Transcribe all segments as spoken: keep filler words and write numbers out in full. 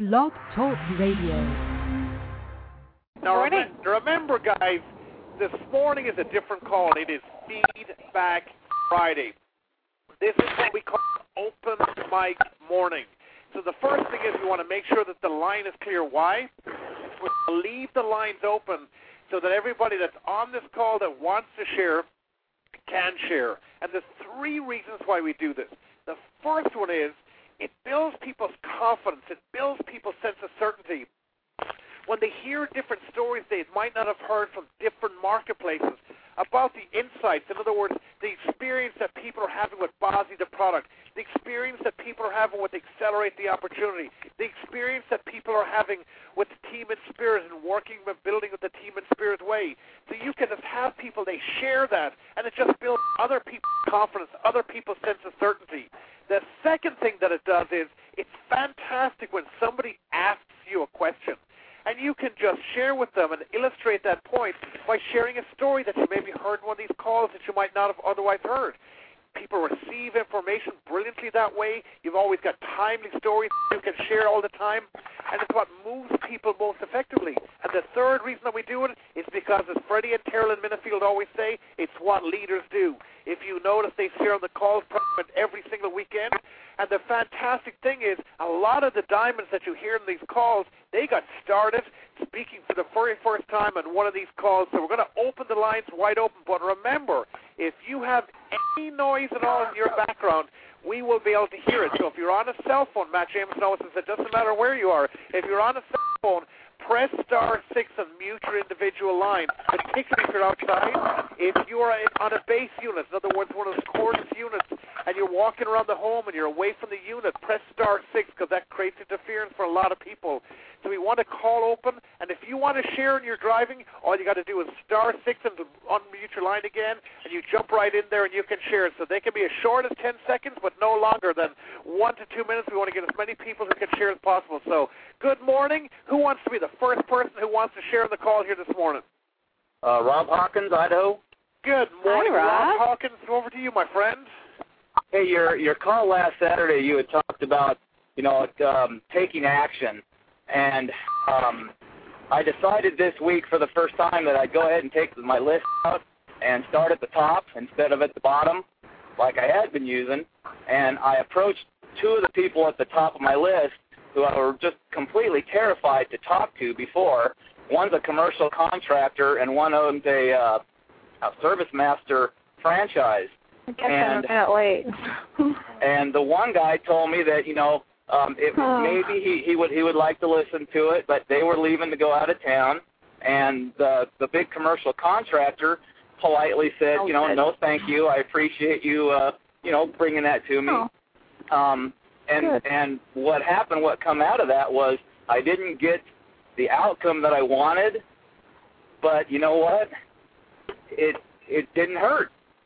Blog Talk Radio. Now rem- remember, guys, this morning is a different call. It is Feedback Friday. This is what we call open mic morning. So the first thing is we want to make sure that the line is clear. Why? We want to leave the lines open so that everybody that's on this call that wants to share can share. And there's three reasons why we do this. The first one is it builds people's confidence. It builds people's sense of certainty. When they hear different stories they might not have heard from different marketplaces about the insights, in other words, the experience that people are having with Bosi the product, the experience that people are having with Accelerate the Opportunity, the experience that people are having with the Team in Spirit and working with building with the Team in Spirit way. So you can just have people, they share that, and it just builds other people's confidence, other people's sense of certainty. The second thing that it does is it's fantastic when somebody asks you a question. And you can just share with them and illustrate that point by sharing a story that you maybe heard in one of these calls that you might not have otherwise heard. People receive information brilliantly that way. You've always got timely stories you can share all the time, and it's what moves people most effectively. And the third reason that we do it is because, as Freddie and Carolyn Minifield always say, it's what leaders do. If you notice, they share on the calls every single weekend. And the fantastic thing is, a lot of the diamonds that you hear in these calls, they got started speaking for the very first time on one of these calls. So we're going to open the lines wide open. But remember, if you have any noise at all in your background, we will be able to hear it. So if you're on a cell phone, Matt Jameson always says it doesn't matter where you are. If you're on a cell phone, press star six and mute your individual line, particularly if you're outside. If you are on a base unit, in other words, one of those cordless units, and you're walking around the home and you're away from the unit, press star six because that creates interference for a lot of people. So we want to call open, and if you want to share and you're driving, all you got to do is star six and unmute your line again, and you jump right in there and you can share it. So they can be as short as ten seconds, but no longer than one to two minutes. We want to get as many people who can share as possible. So good morning. Who wants to be the first person who wants to share the call here this morning? Uh, Rob Hawkins, Idaho. Good morning, Hi, Rob. Rob Hawkins. Over to you, my friend. Hey, your your call last Saturday, you had talked about, you know, um, taking action. And um, I decided this week for the first time that I'd go ahead and take my list out and start at the top instead of at the bottom like I had been using. And I approached two of the people at the top of my list who I were just completely terrified to talk to before. One's a commercial contractor and one owns a, uh, a Service Master franchise. I guess and, I'm a bit late. and the one guy told me that, you know, Um, it, oh. maybe he, he would he would like to listen to it, but they were leaving to go out of town, and the the big commercial contractor politely said, oh, you know, good. no, thank you, I appreciate you, uh, you know, bringing that to me. Oh. Um, and Good. and what happened, what come out of that was I didn't get the outcome that I wanted, but you know what? It it didn't hurt.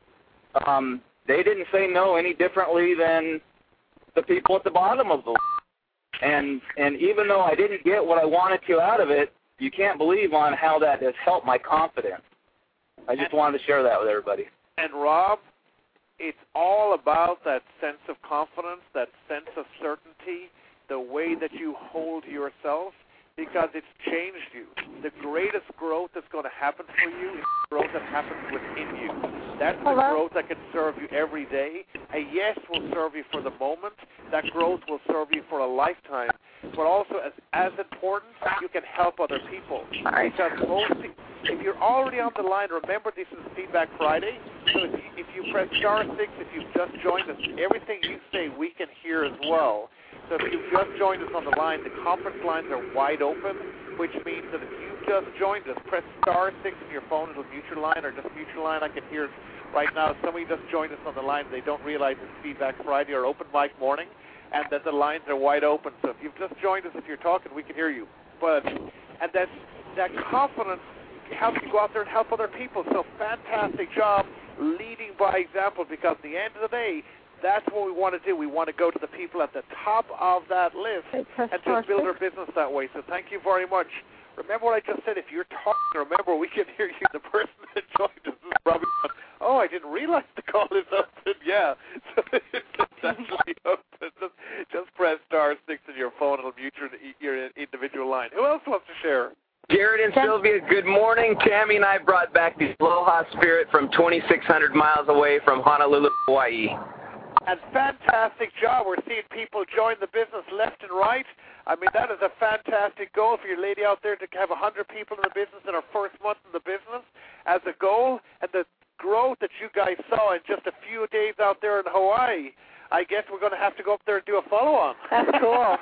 Um, they didn't say no any differently than the people at the bottom of the list. And and even though I didn't get what I wanted to out of it, you can't believe on how that has helped my confidence. I just and, wanted to share that with everybody. And Rob, it's all about that sense of confidence, that sense of certainty, the way that you hold yourself, because it's changed you. The greatest growth that's going to happen for you is growth that happens within you. That's the Hello? growth that can serve you every day. A yes will serve you for the moment. That growth will serve you for a lifetime. But also, as as important, you can help other people. Sorry. Because most, if you're already on the line, remember this is Feedback Friday. So if you, if you press star six, if you've just joined us, everything you say we can hear as well. So if you've just joined us on the line, the conference lines are wide open, which means that if you've just joined us, press star six on your phone, it'll mute your line, or just mute your line. I can hear it right now. Somebody just joined us on the line. They don't realize it's Feedback Friday or Open Mic Morning, and that the lines are wide open. So if you've just joined us, if you're talking, we can hear you. But and that that confidence helps you go out there and help other people. So fantastic job leading by example, because at the end of the day, that's what we want to do. We want to go to the people at the top of that list and just build our business that way. So thank you very much. Remember what I just said. If you're talking, remember we can hear you. The person that joined us is probably oh, I didn't realize the call is open. Yeah, so it's actually open. Just, just press star six on your phone. It'll mute your, your individual line. Who else wants to share? Jared and Sylvia, good morning. Tammy and I brought back the Aloha Spirit from twenty-six hundred miles away from Honolulu, Hawaii. And fantastic job. We're seeing people join the business left and right. I mean, that is a fantastic goal for your lady out there to have one hundred people in the business in her first month in the business as a goal. And the growth that you guys saw in just a few days out there in Hawaii, I guess we're going to have to go up there and do a follow-on. That's cool.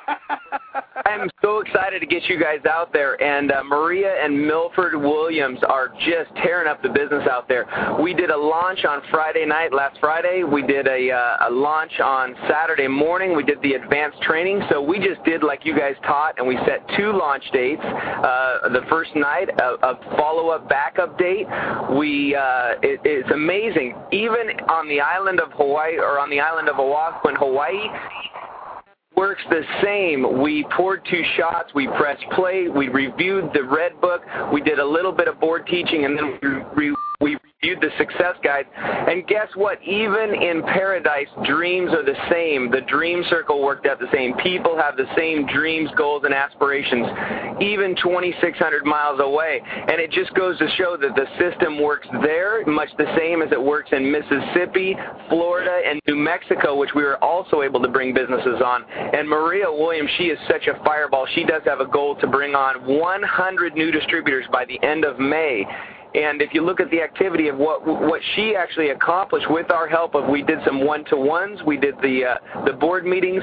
I'm so excited to get you guys out there, and uh, Maria and Milford Williams are just tearing up the business out there. We did a launch on Friday night, last Friday. We did a, uh, a launch on Saturday morning. We did the advanced training. So we just did like you guys taught, and we set two launch dates. Uh, the first night, a, a follow-up backup date. We uh, it, it's amazing. Even on the island of Hawaii, or on the island of Oahu, in Hawaii, works the same. We poured two shots, we pressed play, we reviewed the Red Book, we did a little bit of board teaching, and then we, we, we reviewed the success guide. And guess what? Even in paradise, dreams are the same. The dream circle worked out the same. People have the same dreams, goals, and aspirations, even twenty-six hundred miles away. And it just goes to show that the system works there much the same as it works in Mississippi, Florida, and New Mexico, which we were also able to bring businesses on. And Maria Williams, she is such a fireball. She does have a goal to bring on one hundred new distributors by the end of May. And if you look at the activity of what what she actually accomplished with our help, of we did some one-to-ones, we did the uh, the board meetings,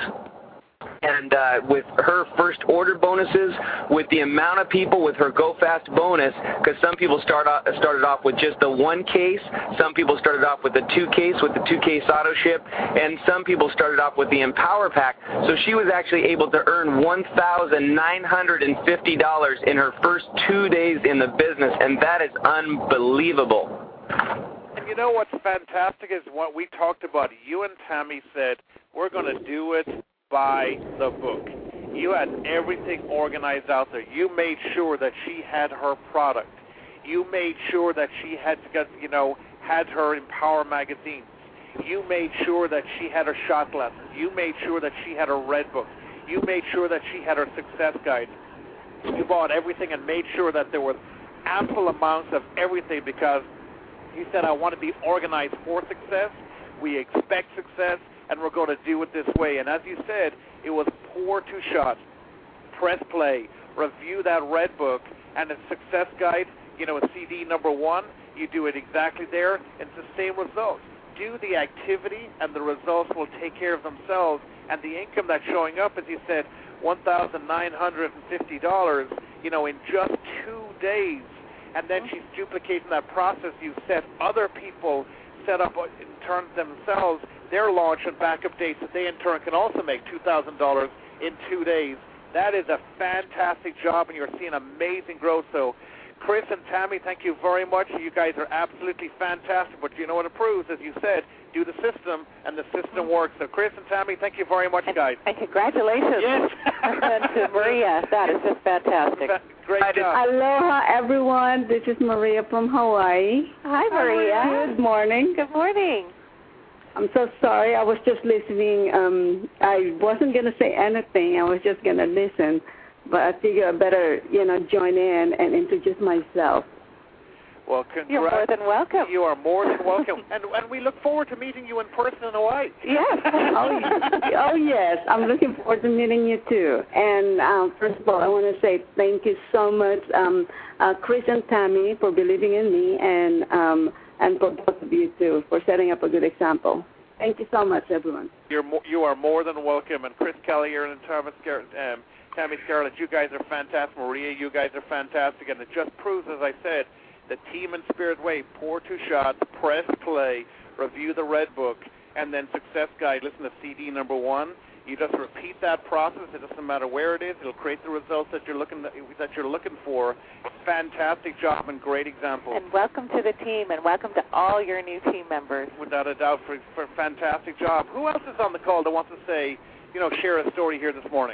and uh, with her first order bonuses, with the amount of people with her Go Fast bonus, because some people start off, started off with just the one case, some people started off with the two case, with the two case auto ship, and some people started off with the Empower Pack. So she was actually able to earn one thousand nine hundred fifty dollars in her first two days in the business, and that is unbelievable. And you know what's fantastic is what we talked about. You and Tammy said, we're going to do it by the book. You had everything organized out there. You made sure that she had her product. You made sure that she had, you know, had her Empower magazines. You made sure that she had her shot glasses. You made sure that she had her Red Book. You made sure that she had her success guide. You bought everything and made sure that there was ample amounts of everything, because you said, I want to be organized for success. We expect success, and we're going to do it this way. And as you said, it was pour two shots, press play, review that Red Book, and a success guide, you know, a C D number one, you do it exactly there, and it's the same results. Do the activity, and the results will take care of themselves. And the income that's showing up, as you said, one thousand nine hundred fifty dollars, you know, in just two days. And then she's duplicating that process. You set other people set up in turn themselves their launch and backup dates that they in turn can also make two thousand dollars in two days. That is a fantastic job, and you're seeing amazing growth. So Chris and Tammy, thank you very much. You guys are absolutely fantastic. But you know what it proves, as you said, do the system, and the system works. So Chris and Tammy, thank you very much, guys. And congratulations. Yes. And to Maria, that is just fantastic. Great job. Aloha, everyone. This is Maria from Hawaii. Hi, Maria. Good morning. Good morning. I'm so sorry. I was just listening. Um, I wasn't going to say anything. I was just going to listen. But I figure I better, you know, join in and introduce myself. Well, congrats. You're more than welcome. You are more than welcome. and and we look forward to meeting you in person in Hawaii. Yes. oh, oh, yes. I'm looking forward to meeting you, too. And um, first of all, I want to say thank you so much, um, uh, Chris and Tammy, for believing in me, and um, and for both of you, too, for setting up a good example. Thank you so much, everyone. You're mo- you are more than welcome. And Chris Collier and Thomas Scar- um, Tammy Scarlett, you guys are fantastic. Maria, you guys are fantastic. And it just proves, as I said, the team and spirit way, pour two shots, press play, review the Red Book, and then success guide. Listen to C D number one. You just repeat that process. It doesn't matter where it is. It'll create the results that you're looking that you're looking for. Fantastic job and great example. And welcome to the team, and welcome to all your new team members. Without a doubt, for for a fantastic job. Who else is on the call that wants to say, you know, share a story here this morning?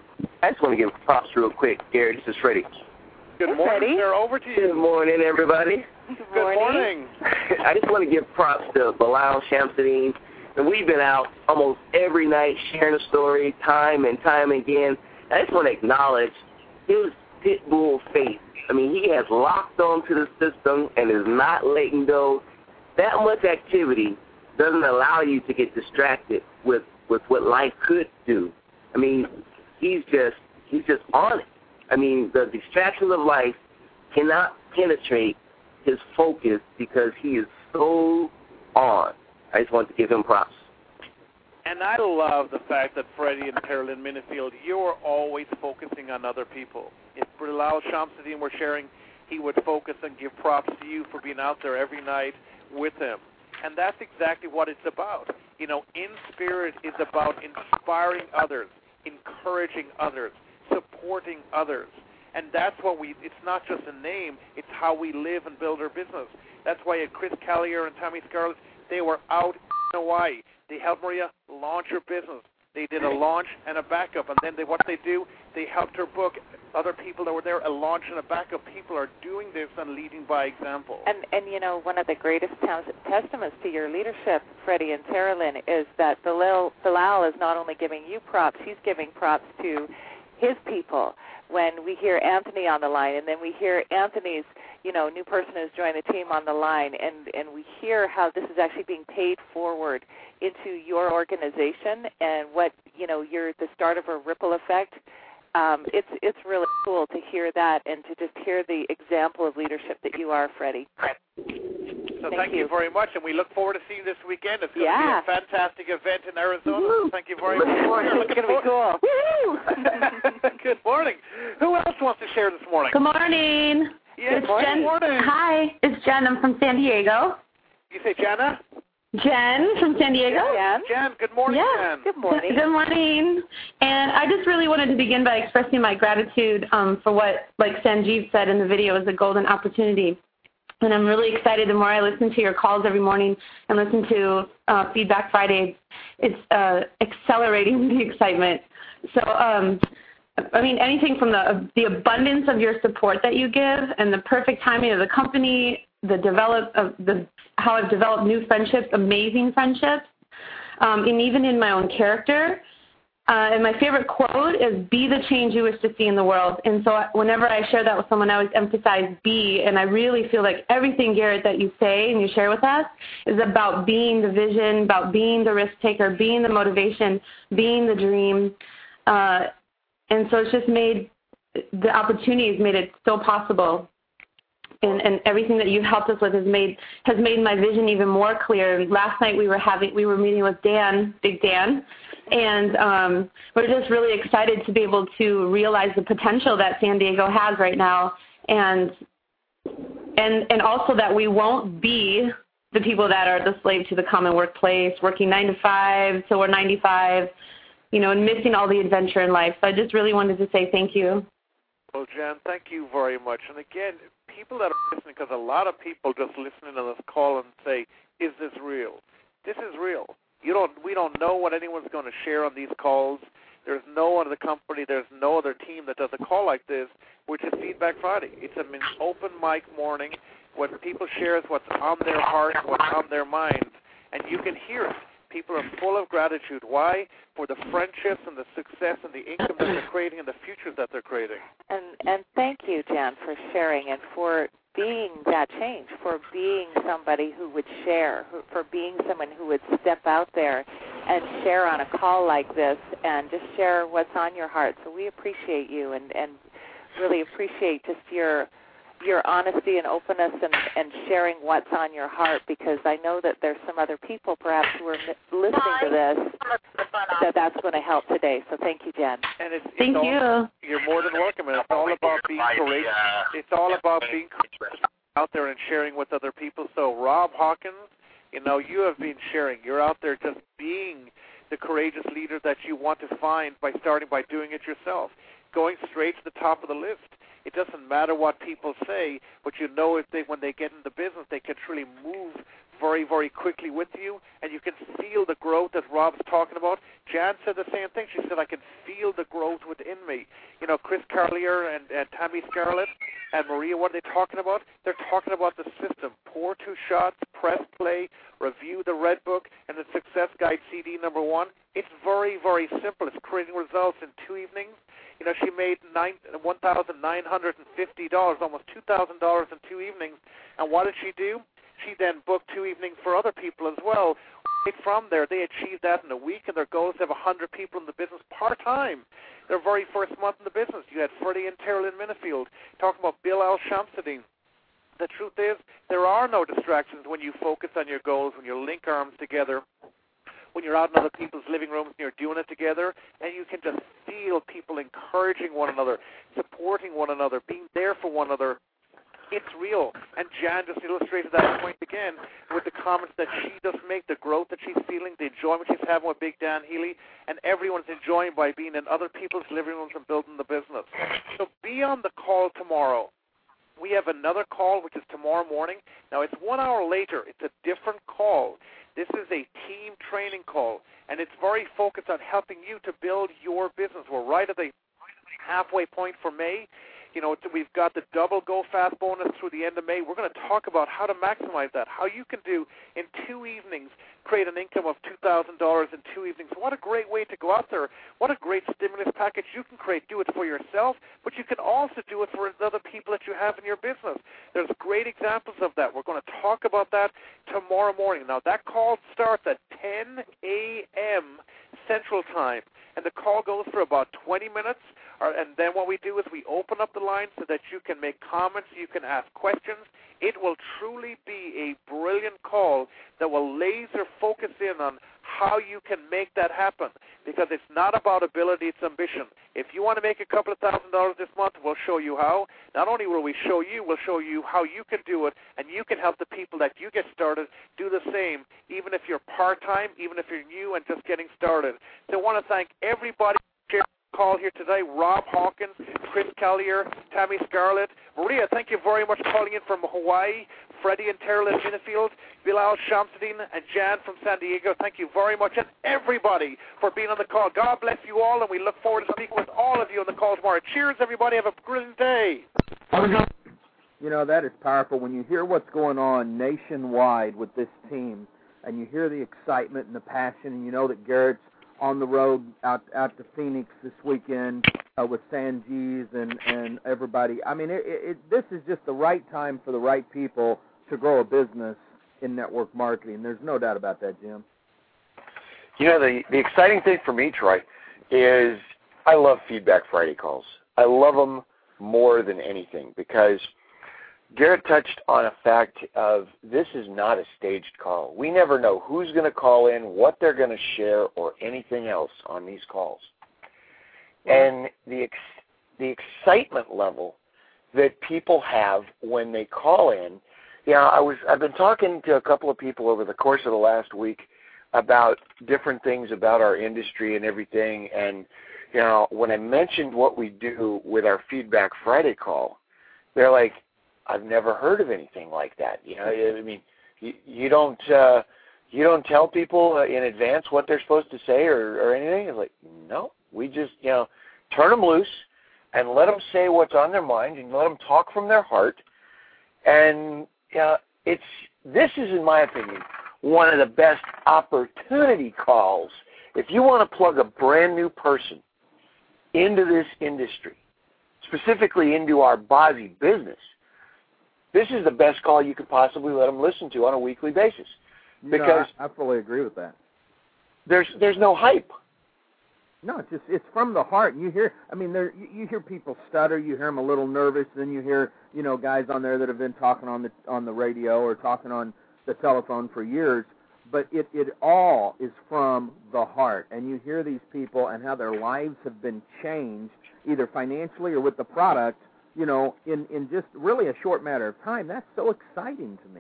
I just want to give props real quick, Gary. This is Freddie. Good Hey, morning, Freddie. sir. Over to you. Good morning, everybody. Good Good morning. morning. I just want to give props to Bilal Shamsuddin. And we've been out almost every night sharing a story time and time again. I just want to acknowledge his pit bull faith. I mean, he has locked onto the system and is not letting go. That much activity doesn't allow you to get distracted with, with what life could do. I mean, he's just he's just on it. I mean, the distractions of life cannot penetrate his focus because he is so on. I just want to give him props. And I love the fact that Freddie and Carolyn Minifield, you're always focusing on other people. If Bilal Shamsuddin were sharing, he would focus and give props to you for being out there every night with him. And that's exactly what it's about. You know, In Spirit is about inspiring others, encouraging others, supporting others. And that's what we, it's not just a name, it's how we live and build our business. That's why Chris Callier and Tommy Scarlett, they were out in Hawaii. They helped Maria launch her business. They did a launch and a backup, and then they, what they do, they helped her book other people that were there, a launch and a backup. People are doing this and leading by example. And, and you know, one of the greatest testaments to your leadership, Freddie and Carolyn, is that Bilal, Bilal is not only giving you props, he's giving props to his people. When we hear Anthony on the line, and then we hear Anthony's, you know, new person who's joined the team on the line, and, and we hear how this is actually being paid forward into your organization and what, you know, you're the start of a ripple effect. Um, it's it's really cool to hear that and to just hear the example of leadership that you are, Freddie. So thank, thank you. you very much, and we look forward to seeing you this weekend. It's going yeah. to be a fantastic event in Arizona. Woo-hoo. Thank you very much. It's going to be cool. Good morning. Who else wants to share this morning? Good morning. Yes, it's morning. Jen. morning. Hi, it's Jen. I'm from San Diego. You say Jenna? Jen from San Diego. Jen. Jen, good morning, yeah. Jen. Good morning. Good morning. And I just really wanted to begin by expressing my gratitude um, for what, like Sanjeev said in the video, is a golden opportunity. And I'm really excited the more I listen to your calls every morning and listen to uh, Feedback Friday. It's uh, accelerating the excitement. So, um, I mean, anything from the the abundance of your support that you give and the perfect timing of the company, the develop of the how I've developed new friendships, amazing friendships, um, and even in my own character. Uh, and my favorite quote is, be the change you wish to see in the world. And so whenever I share that with someone, I always emphasize be. And I really feel like everything, Garrett, that you say and you share with us is about being the vision, about being the risk taker, being the motivation, being the dream. Uh, and so it's just made, the opportunity has made it so possible. And, and everything that you've helped us with has made has made my vision even more clear. Last night we were having we were meeting with Dan, Big Dan, and um, we're just really excited to be able to realize the potential that San Diego has right now, and and and also that we won't be the people that are the slave to the common workplace, working nine to five till we're ninety-five, you know, and missing all the adventure in life. So I just really wanted to say thank you. Well, Jen, thank you very much. And again, people that are listening, because a lot of people just listening to this call and say, is this real? This is real. You don't. We don't know what anyone's going to share on these calls. There's no other company, there's no other team that does a call like this, which is Feedback Friday. It's an open mic morning when people share what's on their heart, what's on their minds, and you can hear it. People are full of gratitude. Why? For the friendships and the success and the income that they're creating and the futures that they're creating. And and thank you, Jen, for sharing and for being that change, for being somebody who would share, who, for being someone who would step out there and share on a call like this and just share what's on your heart. So we appreciate you and, and really appreciate just your your honesty and openness and, and sharing what's on your heart, because I know that there's some other people perhaps who are listening to this that that's going to help today. So thank you, Jen. And it's, it's Thank all, you. You're more than welcome. And it's all about being courageous. It's all about being courageous out there and sharing with other people. So Rob Hawkins, you know, you have been sharing. You're out there just being the courageous leader that you want to find by starting by doing it yourself, going straight to the top of the list. It doesn't matter what people say, but you know if they, when they get in the business, they can truly move very, very quickly with you, and you can feel the growth that Rob's talking about. Jan said the same thing. She said, I can feel the growth within me. You know, Chris Carlier and, and Tammy Scarlett and Maria, what are they talking about? They're talking about the system. Pour two shots, press play, review the Red Book, and the Success Guide C D number one. It's very, very simple. It's creating results in two evenings. You know, she made one thousand nine hundred fifty dollars, almost two thousand dollars in two evenings. And what did she do? She then booked two evenings for other people as well. Right from there, they achieved that in a week, and their goal is to have one hundred people in the business part-time. Their very first month in the business, you had Freddie and Terrell Minifield talking about Bilal Shamsuddin. The truth is, there are no distractions when you focus on your goals, when you link arms together, when you're out in other people's living rooms and you're doing it together, and you can just feel people encouraging one another, supporting one another, being there for one another. It's real. And Jan just illustrated that point again with the comments that she does make, the growth that she's feeling, the enjoyment she's having with Big Dan Healy, and everyone's enjoying by being in other people's living rooms and building the business. So be on the call tomorrow. We have another call, which is tomorrow morning. Now, it's one hour later. It's a different call. This is a team training call, and it's very focused on helping you to build your business. We're right at the halfway point for May. You know, we've got the double Go Fast bonus through the end of May. We're going to talk about how to maximize that, how you can do in two evenings, create an income of two thousand dollars in two evenings. What a great way to go out there. What a great stimulus package you can create. Do it for yourself, but you can also do it for other people that you have in your business. There's great examples of that. We're going to talk about that tomorrow morning. Now, that call starts at ten a.m. Central Time, and the call goes for about twenty minutes. And then what we do is we open up the line so that you can make comments, you can ask questions. It will truly be a brilliant call that will laser focus in on how you can make that happen, because it's not about ability, it's ambition. If you want to make a couple of thousand dollars this month, we'll show you how. Not only will we show you, we'll show you how you can do it, and you can help the people that you get started do the same, even if you're part-time, even if you're new and just getting started. So I want to thank everybody for sharing the call here today. Rob Hawkins, Chris Collier, Tammy Scarlett. Maria, thank you very much for calling in from Hawaii. Freddie and Terrell in Minifield, Bilal Shamsuddin, and Jan from San Diego. Thank you very much, and everybody, for being on the call. God bless you all, and we look forward to speaking with all of you on the call tomorrow. Cheers, everybody. Have a brilliant day. You know, that is powerful. When you hear what's going on nationwide with this team, and you hear the excitement and the passion, and you know that Garrett's on the road out out to Phoenix this weekend uh, with Sanjeev and, and everybody. I mean, it, it, this is just the right time for the right people to grow a business in network marketing. There's no doubt about that, Jim. You know, the, the exciting thing for me, Troy, is I love Feedback Friday calls. I love them more than anything because Garrett touched on a fact of this is not a staged call. We never know who's going to call in, what they're going to share, or anything else on these calls. And the ex- the excitement level that people have when they call in, you know, I was I've been talking to a couple of people over the course of the last week about different things about our industry and everything. And you know, when I mentioned what we do with our Feedback Friday call, they're like, I've never heard of anything like that. You know, I mean, you, you don't uh, you don't tell people in advance what they're supposed to say or, or anything. It's like, no, we just you know turn them loose and let them say what's on their mind and let them talk from their heart. And uh, it's this is, in my opinion, one of the best opportunity calls. If you want to plug a brand new person into this industry, specifically into our Bossy business, this is the best call you could possibly let them listen to on a weekly basis, because no, I, I fully agree with that. There's there's no hype. No, it's just it's from the heart. And you hear, I mean, there you, you hear people stutter, you hear them a little nervous, then you hear you know guys on there that have been talking on the on the radio or talking on the telephone for years, but it it all is from the heart. And you hear these people and how their lives have been changed, either financially or with the product, you know, in, in just really a short matter of time. That's so exciting to me.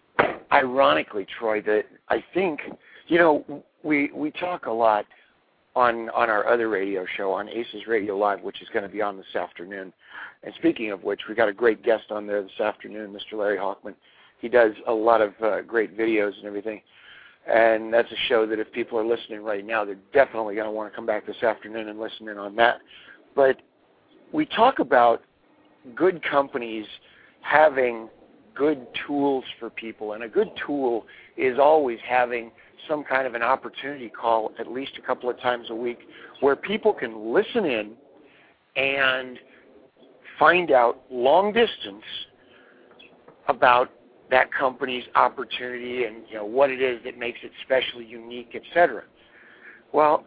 Ironically, Troy, that I think, you know, we we talk a lot on, on our other radio show, on Aces Radio Live, which is going to be on this afternoon. And speaking of which, we got a great guest on there this afternoon, Mister Larry Hochman. He does a lot of uh, great videos and everything. And that's a show that if people are listening right now, they're definitely going to want to come back this afternoon and listen in on that. But we talk about good companies having good tools for people, and a good tool is always having some kind of an opportunity call at least a couple of times a week where people can listen in and find out long distance about that company's opportunity and, you know, what it is that makes it special, unique, et cetera. Well,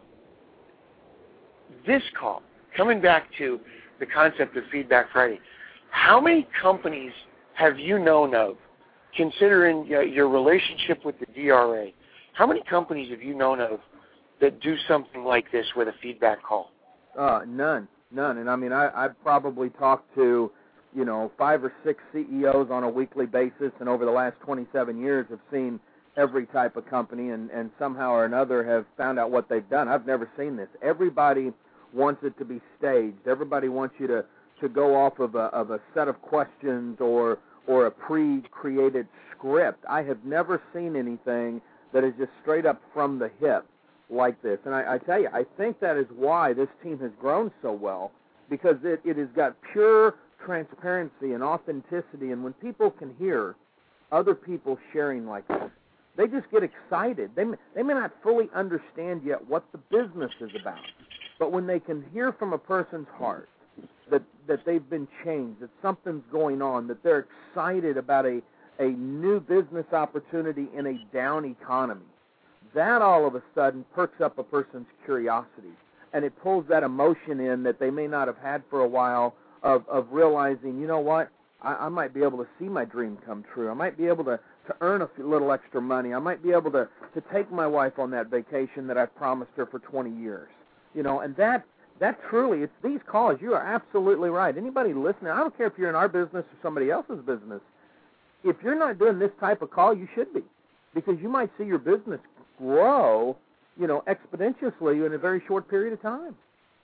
this call, coming back to the concept of Feedback Friday, how many companies have you known of, considering you know, your relationship with the D R A, how many companies have you known of that do something like this with a feedback call? Uh, none, none. And I mean, I, I've probably talked to, you know, five or six C E Os on a weekly basis, and over the last twenty-seven years have seen every type of company and, and somehow or another have found out what they've done. I've never seen this. Everybody wants it to be staged. Everybody wants you to, to go off of a, of a set of questions or or a pre-created script. I have never seen anything that is just straight up from the hip like this. And I, I tell you, I think that is why this team has grown so well, because it, it has got pure transparency and authenticity. And when people can hear other people sharing like this, they just get excited. They may, they may not fully understand yet what the business is about, but when they can hear from a person's heart that that they've been changed, that something's going on, that they're excited about a, a new business opportunity in a down economy, that all of a sudden perks up a person's curiosity, and it pulls that emotion in that they may not have had for a while of, of realizing, you know what, I, I might be able to see my dream come true. I might be able to, to earn a little extra money. I might be able to, to take my wife on that vacation that I've promised her for twenty years. You know, and that That truly, it's these calls, you are absolutely right. Anybody listening, I don't care if you're in our business or somebody else's business, if you're not doing this type of call, you should be, because you might see your business grow, you know, exponentially in a very short period of time.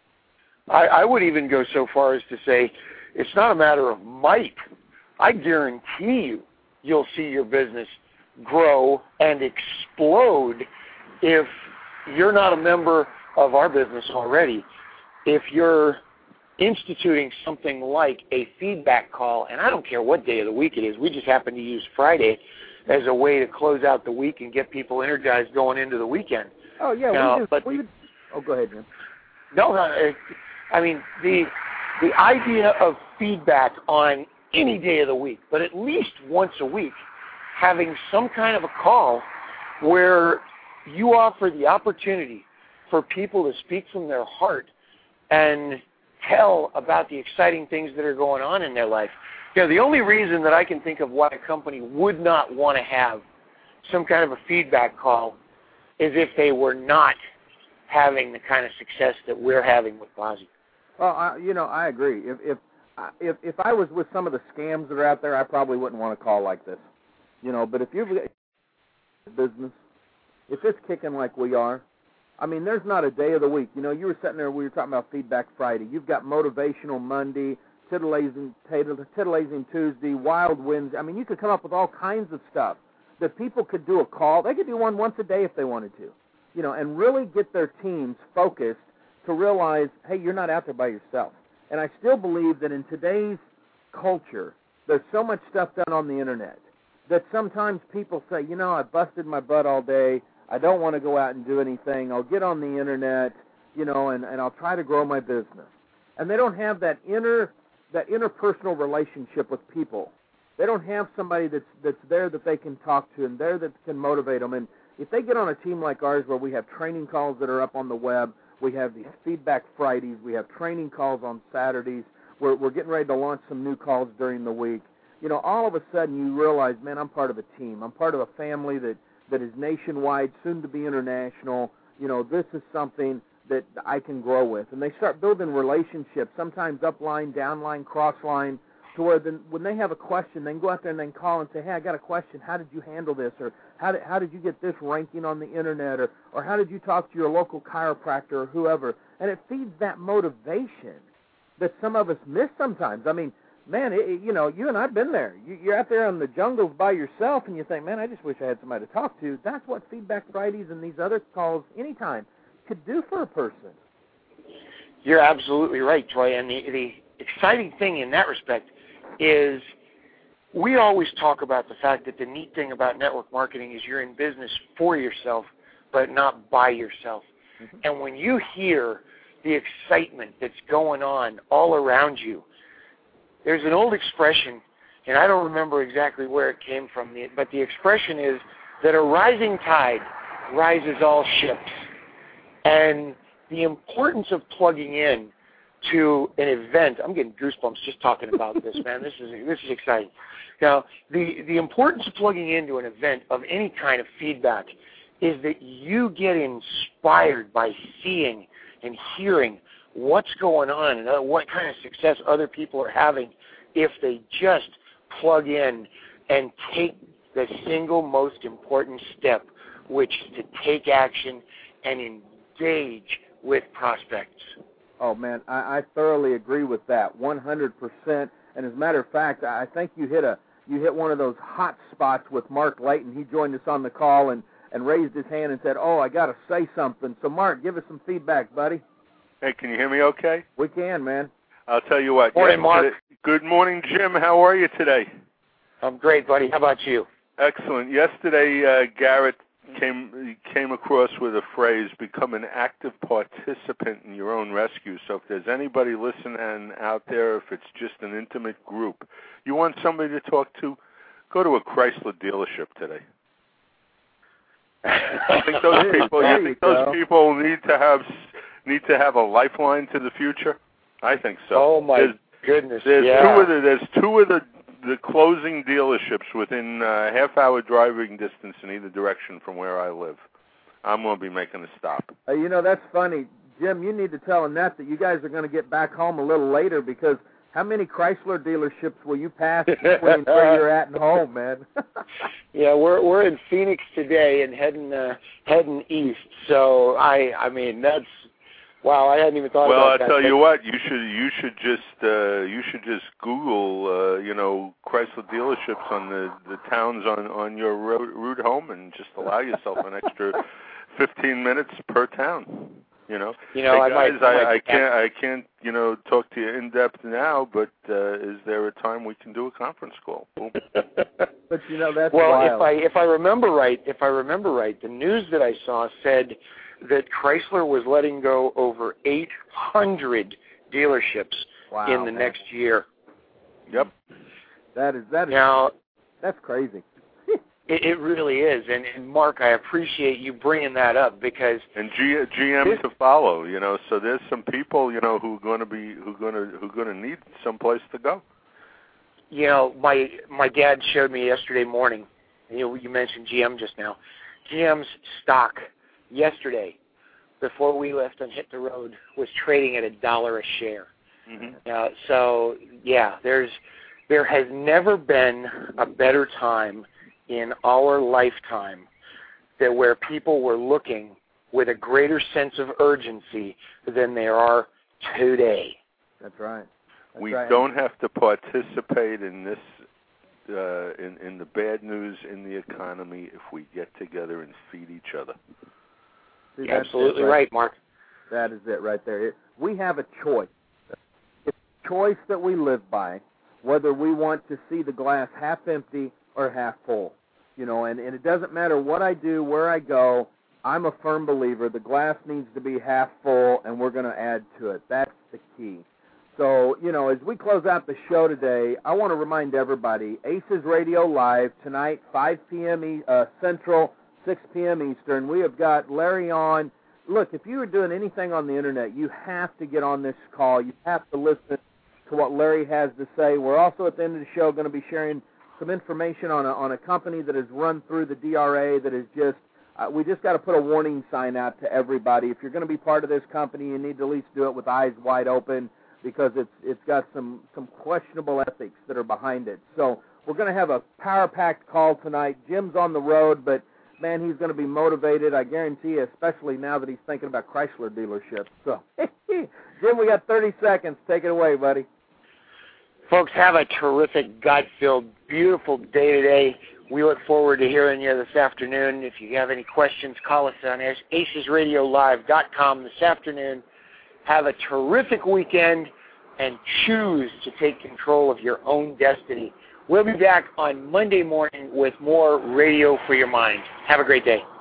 I, I would even go so far as to say it's not a matter of might. I guarantee you you'll see your business grow and explode if you're not a member of our business already. If you're instituting something like a feedback call, and I don't care what day of the week it is, we just happen to use Friday as a way to close out the week and get people energized going into the weekend. Oh, yeah. Now, we do, but we, oh, go ahead, Jim. No, no, I mean, the, the idea of feedback on any day of the week, but at least once a week, having some kind of a call where you offer the opportunity for people to speak from their heart and tell about the exciting things that are going on in their life. You know, the only reason that I can think of why a company would not want to have some kind of a feedback call is if they were not having the kind of success that we're having with Posse. Well, I, you know, I agree. If, if if if I was with some of the scams that are out there, I probably wouldn't want to call like this. You know, but if you've got business, if it's kicking like we are, I mean, there's not a day of the week. You know, you were sitting there, we were talking about Feedback Friday. You've got Motivational Monday, Titillazing, Titillazing Tuesday, Wild Wednesday. I mean, you could come up with all kinds of stuff that people could do a call. They could do one once a day if they wanted to, you know, and really get their teams focused to realize, hey, you're not out there by yourself. And I still believe that in today's culture, there's so much stuff done on the Internet that sometimes people say, you know, I busted my butt all day. I don't want to go out and do anything. I'll get on the Internet, you know, and, and I'll try to grow my business. And they don't have that inner that interpersonal relationship with people. They don't have somebody that's that's there that they can talk to and there that can motivate them. And if they get on a team like ours where we have training calls that are up on the web, we have these Feedback Fridays, we have training calls on Saturdays, we're, we're getting ready to launch some new calls during the week, you know, all of a sudden you realize, man, I'm part of a team. I'm part of a family that that is nationwide, soon to be international. You know, this is something that I can grow with. And they start building relationships, sometimes upline, downline, crossline, to where then when they have a question, they can go out there and they can call and say, hey, I got a question. How did you handle this? Or how did, how did you get this ranking on the Internet? Or, or how did you talk to your local chiropractor or whoever? And it feeds that motivation that some of us miss sometimes. I mean, man, it, it, you know, you and I have been there. You, you're out there in the jungles by yourself, and you think, man, I just wish I had somebody to talk to. That's what Feedback Fridays and these other calls anytime could do for a person. You're absolutely right, Troy. And the, the exciting thing in that respect is we always talk about the fact that the neat thing about network marketing is you're in business for yourself, but not by yourself. Mm-hmm. And when you hear the excitement that's going on all around you, there's an old expression, and I don't remember exactly where it came from, but the expression is that a rising tide rises all ships. And the importance of plugging in to an event, I'm getting goosebumps just talking about this, man. This is this is exciting. Now, the, the importance of plugging into an event of any kind of feedback is that you get inspired by seeing and hearing what's going on and what kind of success other people are having if they just plug in and take the single most important step, which is to take action and engage with prospects. Oh, man, I, I thoroughly agree with that, one hundred percent. And as a matter of fact, I think you hit a you hit one of those hot spots with Mark Layton. He joined us on the call and, and raised his hand and said, oh, I got to say something. So, Mark, give us some feedback, buddy. Hey, can you hear me okay? We can, man. I'll tell you what. Morning, Mark. Good morning, Jim. How are you today? I'm great, buddy. How about you? Excellent. Yesterday, uh, Garrett came came across with a phrase, become an active participant in your own rescue. So if there's anybody listening out there, if it's just an intimate group, you want somebody to talk to, go to a Chrysler dealership today. I think those people, you think those people need to have need to have a lifeline to the future? I think so. Oh my there's, goodness! There's yeah. two of the there's two of the the closing dealerships within a half-hour driving distance in either direction from where I live. I'm going to be making a stop. Uh, you know, that's funny. Jim, you need to tell Annette that you guys are going to get back home a little later because how many Chrysler dealerships will you pass between where you're at and home, man? Yeah, we're we're in Phoenix today and heading uh, heading east. So I I mean that's wow. I hadn't even thought well, about that. Well, I tell you what, you should you should just uh, you should just Google uh, you know Chrysler dealerships on the, the towns on on your road, route home and just allow yourself an extra fifteen minutes per town. You know, you know, hey guys, I, might, I, I, I can't, I can't, you know, talk to you in depth now. But uh, is there a time we can do a conference call? Boom. But you know, that's well, wild. if I if I remember right, if I remember right, the news that I saw said that Chrysler was letting go over eight hundred dealerships wow, in the man. next year. Yep. That is that is now that's crazy. It, it really is, and, and Mark, I appreciate you bringing that up because and G, GM this, to follow, you know. So there's some people, you know, who are going to be who going to who going to need someplace to go. You know, my my dad showed me yesterday morning. You know, you mentioned G M just now. G M's stock yesterday, before we left and hit the road, was trading at a dollar a share. Mm-hmm. Uh, so yeah, there's there has never been a better time in our lifetime that where people were looking with a greater sense of urgency than they are today. That's right. That's we right. don't have to participate in this, uh, in, in the bad news in the economy if we get together and feed each other. See, absolutely right. right, Mark. That is it right there. It, we have a choice. It's a choice that we live by, whether we want to see the glass half empty or half full. You know, and, and it doesn't matter what I do, where I go, I'm a firm believer the glass needs to be half full, and we're going to add to it. That's the key. So, you know, as we close out the show today, I want to remind everybody, Aces Radio Live tonight, five p.m. Uh, Central, six p.m. Eastern. We have got Larry on. Look, if you are doing anything on the Internet, you have to get on this call. You have to listen to what Larry has to say. We're also at the end of the show going to be sharing some information on a, on a company that has run through the D R A that is just, uh, we just got to put a warning sign out to everybody. If you're going to be part of this company, you need to at least do it with eyes wide open. because it's it's got some some questionable ethics that are behind it. So we're going to have a power-packed call tonight. Jim's on the road, but man, he's going to be motivated, I guarantee you, especially now that he's thinking about Chrysler dealerships. So, Jim, we got thirty seconds. Take it away, buddy. Folks, have a terrific, God-filled, beautiful day today. We look forward to hearing you this afternoon. If you have any questions, call us on aces radio live dot com this afternoon. Have a terrific weekend and choose to take control of your own destiny. We'll be back on Monday morning with more Radio for Your Mind. Have a great day.